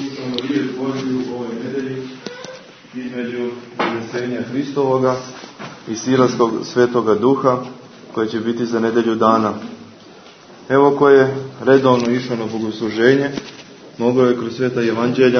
slušamo riječ Božju u ovoj nedelji između Vaskresenja Hristovoga i Silazskog Svetoga Duha, koje će biti za nedelju dana. Evo ko je redovno išao na bogosluženje, mogao je kroz Sveta Evanđelja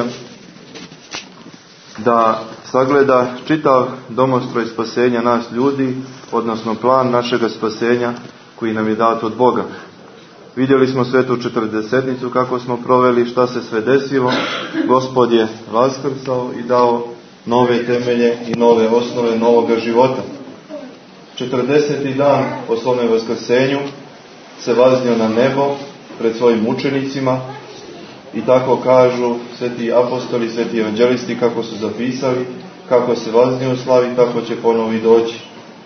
da sagleda čitav domostroj spasenja nas ljudi, odnosno plan našega spasenja koji nam je dat od Boga. Vidjeli smo svetu četrdesetnicu kako smo proveli, šta se sve desilo. Gospod je vaskrsao i dao nove temelje i nove osnove novoga života. 40. dan po svome vaskrsenju se vaznio na nebo pred svojim učenicima i tako kažu sveti apostoli, sveti evanđelisti kako su zapisali, kako se vaznio u slavi, tako će ponovo i doći.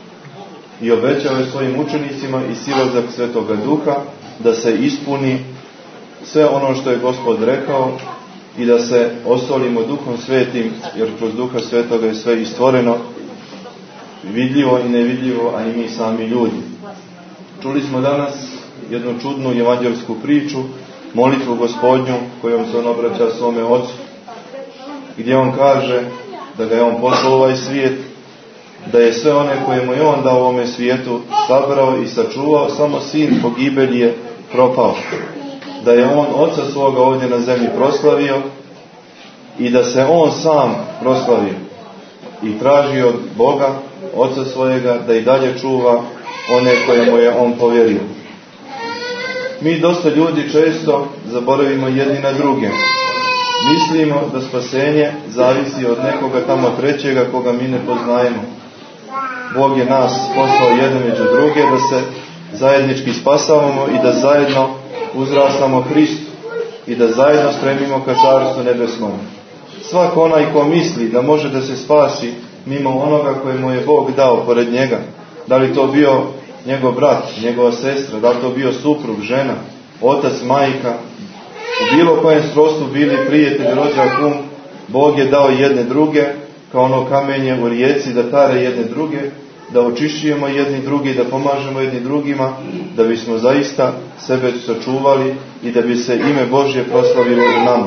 I obećao je svojim učenicima i silazak Svetoga Duha da se ispuni sve ono što je Gospod rekao i da se osolimo Duhom Svetim, jer kroz Duha Svetoga je sve i stvoreno, vidljivo i nevidljivo, a i mi sami ljudi. Čuli smo danas jednu čudnu evanđelsku priču, molitvu Gospodnju kojom se on obraća svome Ocu, gdje on kaže da ga je on poslao u ovaj svijet, da je sve one koje mu je on dao u ovome svijetu sabrao i sačuvao, samo sin pogibelji je propao. Da je on Oca svoga ovdje na zemlji proslavio i da se on sam proslavio i traži od Boga, Oca svojega, da i dalje čuva one koje mu je on povjerio. Mi dosta ljudi često zaboravimo jedni na druge. Mislimo da spasenje zavisi od nekoga tamo trećega koga mi ne poznajemo. Bog je nas poslao jedne među druge da se zajednički spasavamo i da zajedno uzrastamo Hristu i da zajedno stremimo ka Carstvu nebesnom. Svako onaj ko misli da može da se spasi mimo onoga koje mu je Bog dao pored njega, da li to bio njegov brat, njegova sestra, da li to bio suprug, žena, otac, majka, u bilo kojem srodstvu bili prijatelji, rođak, kum, Bog je dao jedne druge, kao ono kamenje u rijeci, da tare jedne druge, da očišćujemo jedni drugi, da pomažemo jedni drugima, da bismo zaista sebe sačuvali i da bi se ime Božje proslavilo u nama.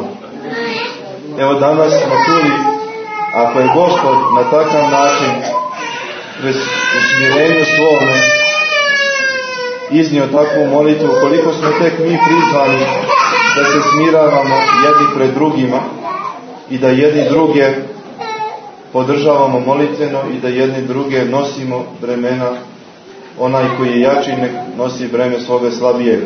Evo danas smo čuli, ako je Gospod na takav način kroz usmjerenju svome iznio takvu molitvu, koliko smo tek mi prizvani da se smiravamo jedni pred drugima i da jedni druge podržavamo molitveno i da jedni druge nosimo bremena. Onaj koji je jači nek nosi breme svoga slabijega.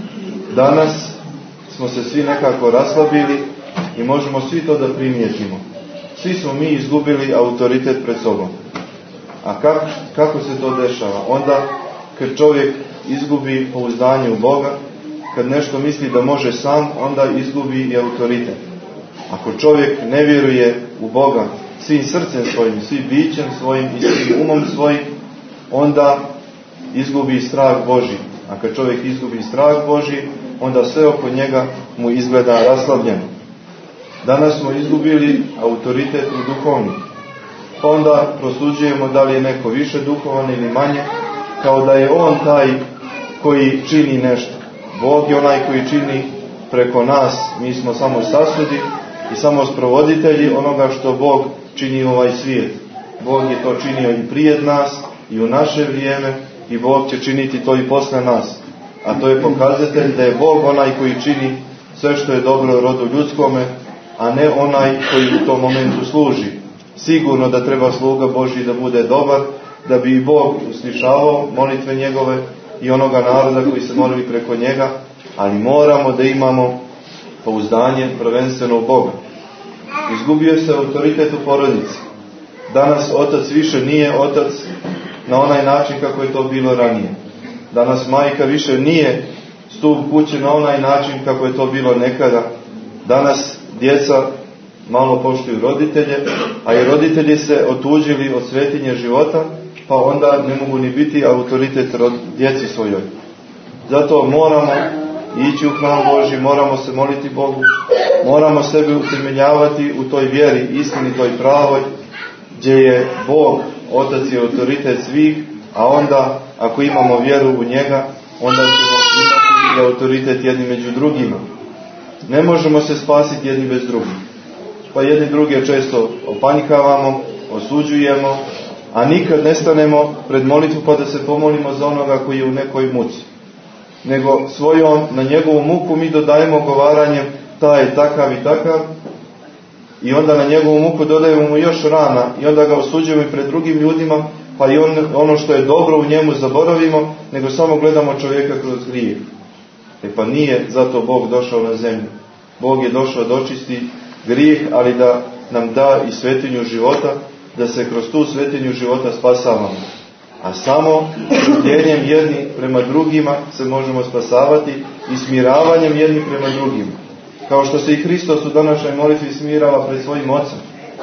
Danas smo se svi nekako raslabili i možemo svi to da primijetimo. Svi smo mi izgubili autoritet pred sobom. A kako se to dešava? Onda kad čovjek izgubi pouzdanje u Boga, kad nešto misli da može sam, onda izgubi i autoritet. Ako čovjek ne vjeruje u Boga svim srcem svojim, svim bićem svojim i svim umom svojim, onda izgubi strah Božji. A kad čovjek izgubi strah Božji, onda sve oko njega mu izgleda raslabljeno. Danas smo izgubili autoritet u duhovni. Pa onda prosuđujemo da li je neko više duhovan ili manje, kao da je on taj koji čini nešto. Bog je onaj koji čini preko nas, mi smo samo sasudi i samo sprovoditelji onoga što Bog čini u ovaj svijet. Bog je to činio i prije nas i u naše vrijeme i Bog će činiti to i posle nas. A to je pokazatelj da je Bog onaj koji čini sve što je dobro rodu ljudskome, a ne onaj koji u tom momentu služi. Sigurno da treba sluga Božji da bude dobar, da bi i Bog uslišavao molitve njegove i onoga naroda koji se molili preko njega, ali moramo da imamo pouzdanje prvenstveno u Boga. Izgubio se autoritet u porodici. Danas otac više nije otac na onaj način kako je to bilo ranije. Danas majka više nije stup kuće na onaj način kako je to bilo nekada. Danas djeca malo poštuju roditelje, a i roditelji se otuđili od svetinje života, pa onda ne mogu ni biti autoritet djeci svojoj. Zato moramo ići u hram Božji, moramo se moliti Bogu, moramo sebe utemeljavati u toj vjeri, istinitoj pravoj, gdje je Bog, Otac i autoritet svih, a onda, ako imamo vjeru u njega, onda ćemo imati i autoritet jedni među drugima. Ne možemo se spasiti jedni bez drugih. Pa jedni druge često opanjkavamo, osuđujemo, a nikad ne stanemo pred molitvu pa da se pomolimo za onoga koji je u nekoj muci. Nego svojom, na njegovu muku mi dodajemo govaranjem taj je takav i takav, i onda na njegovu muku dodajemo mu još rana i onda ga osuđujemo i pred drugim ljudima, pa i ono što je dobro u njemu zaboravimo, nego samo gledamo čovjeka kroz grijeh. Pa nije zato Bog došao na zemlju. Bog je došao da očisti grijeh, ali da nam da i svetinju života, da se kroz tu svetinju života spasavamo. A samo trpljenjem jedni prema drugima se možemo spasavati i smiravanjem jedni prema drugima. Kao što se i Hristos u današnjoj molitvi smirava pred svojim Ocem.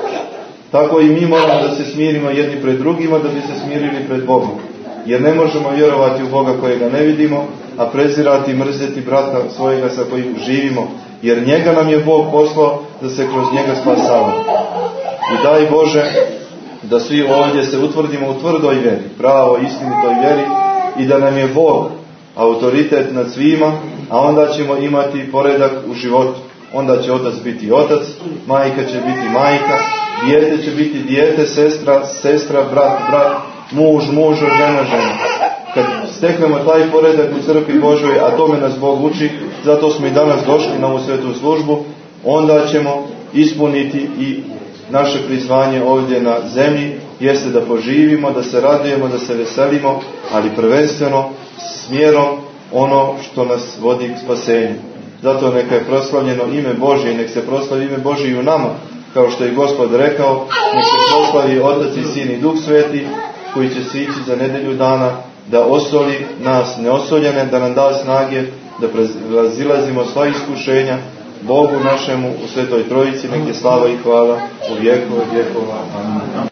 Tako i mi moramo da se smirimo jedni pred drugima da bi se smirili pred Bogom. Jer ne možemo vjerovati u Boga kojega ne vidimo, a prezirati i mrzeti brata svojega sa kojim živimo. Jer njega nam je Bog poslao da se kroz njega spasavamo. I daj Bože da svi ovdje se utvrdimo u tvrdoj vjeri, pravo istinitoj vjeri, i da nam je Bog autoritet nad svima, a onda ćemo imati poredak u životu. Onda će otac biti otac, majka će biti majka, dijete će biti dijete, sestra, brat, muž, žena. Kad steknemo taj poredak u crkvi Božoj, a tome nas Bog uči, zato smo i danas došli na ovu svetu službu, onda ćemo ispuniti i naše prizvanje ovdje na zemlji, jeste da poživimo, da se radujemo, da se veselimo, ali prvenstveno smjerom ono što nas vodi k spasenju. Zato neka je proslavljeno ime Božje i nek se proslavi ime Božje i u nama, kao što je Gospod rekao, nek se proslavi Otac i Sin i Duh Sveti, koji će se ići za nedelju dana da osoli nas neosoljene, da nam da snage da razilazimo sva iskušenja. Bogu našemu u Svetoj Trojici nek je slava i hvala u vjekove vjekova. Amin.